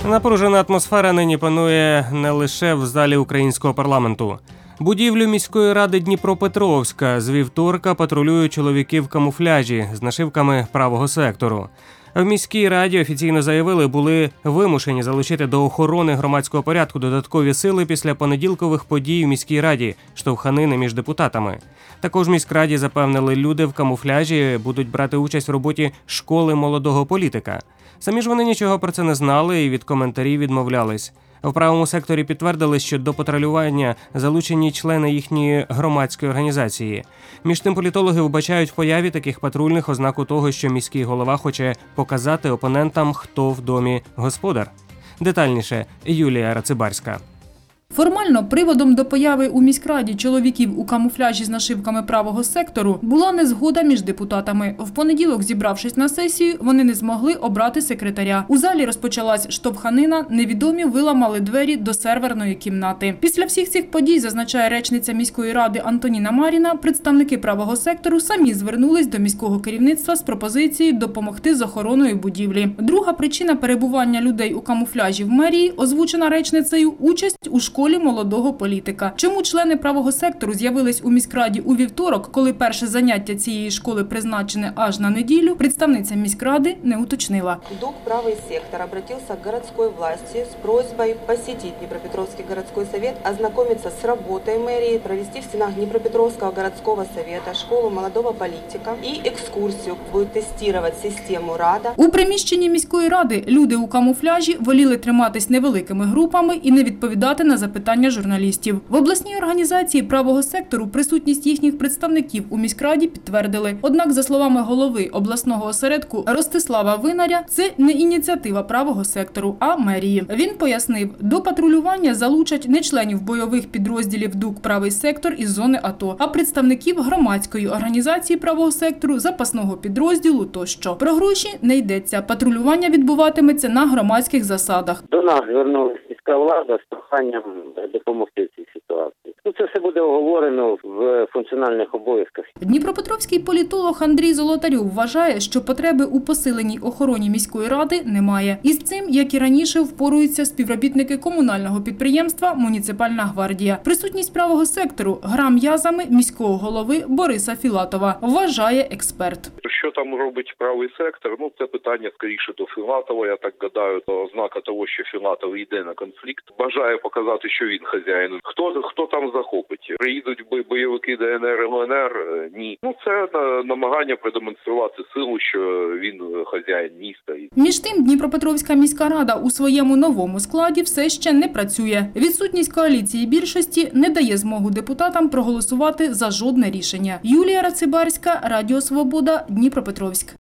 Напружена атмосфера нині панує не лише в залі українського парламенту. Будівлю міської ради Дніпропетровська з вівторка патрулюють чоловіки в камуфляжі з нашивками правого сектору. В міській раді офіційно заявили, були вимушені залучити до охорони громадського порядку додаткові сили після понеділкових подій в міській раді, штовханини між депутатами. Також в міськраді запевнили, люди в камуфляжі будуть брати участь в роботі школи молодого політика. Самі ж вони нічого про це не знали і від коментарів відмовлялись. В правому секторі підтвердили, що до патрулювання залучені члени їхньої громадської організації. Між тим політологи вбачають в появі таких патрульних ознаку того, що міський голова хоче показати опонентам, хто в домі господар. Детальніше Юлія Рацибарська. Формально приводом до появи у міськраді чоловіків у камуфляжі з нашивками правого сектору була незгода між депутатами. В понеділок, зібравшись на сесію, вони не змогли обрати секретаря. У залі розпочалась штовханина, невідомі виламали двері до серверної кімнати. Після всіх цих подій, зазначає речниця міської ради Антоніна Маріна, представники правого сектору самі звернулись до міського керівництва з пропозицією допомогти з охороною будівлі. Друга причина перебування людей у камуфляжі в мерії, озвучена речницею, участь у школі молодого політика. Чому члени правого сектору з'явились у міськраді у вівторок, коли перше заняття цієї школи призначене аж на неділю, представниця міськради не уточнила. ДУК «Правый сектор» обратился к городской власти с просьбой посетить Днепропетровский городской совет, ознакомиться с работой мэрии, провести в стенах Днепропетровского городского совета школу молодого политика и экскурсию, будет тестировать систему РАДА. У приміщенні міської ради люди у камуфляжі воліли триматись невеликими групами і не відповідати на запитання журналістів. В обласній організації правого сектору присутність їхніх представників у міськраді підтвердили. Однак, за словами голови обласного осередку Ростислава Винаря, це не ініціатива правого сектору, а мерії. Він пояснив, до патрулювання залучать не членів бойових підрозділів ДУК «Правий сектор» із зони АТО, а представників громадської організації правого сектору, запасного підрозділу тощо. Про гроші не йдеться. Патрулювання відбуватиметься на громадських засадах. До нас звернулася міська влада з проханням допомогти в цій ситуації. Це все буде оговорено в функціональних обов'язках. Дніпропетровський політолог Андрій Золотарьов вважає, що потреби у посиленій охороні міської ради немає. І з цим, як і раніше, впоруються співробітники комунального підприємства «Муніципальна гвардія». Присутність правого сектору гра м'язами міського голови Бориса Філатова, вважає експерт. Що там робить правий сектор? Це питання скоріше до Філатова. Я так гадаю, ознака того, що Філатов йде на конфлікт, бажає показати, що він хазяїн. Хто там захопить? Приїдуть бойовики ДНР, ЛНР? Ні. Це намагання продемонструвати силу, що він хазяїн міста. Між тим, Дніпропетровська міська рада у своєму новому складі все ще не працює. Відсутність коаліції більшості не дає змогу депутатам проголосувати за жодне рішення. Юлія Рацибарська, Радіо Свобода, Дніпропетровськ.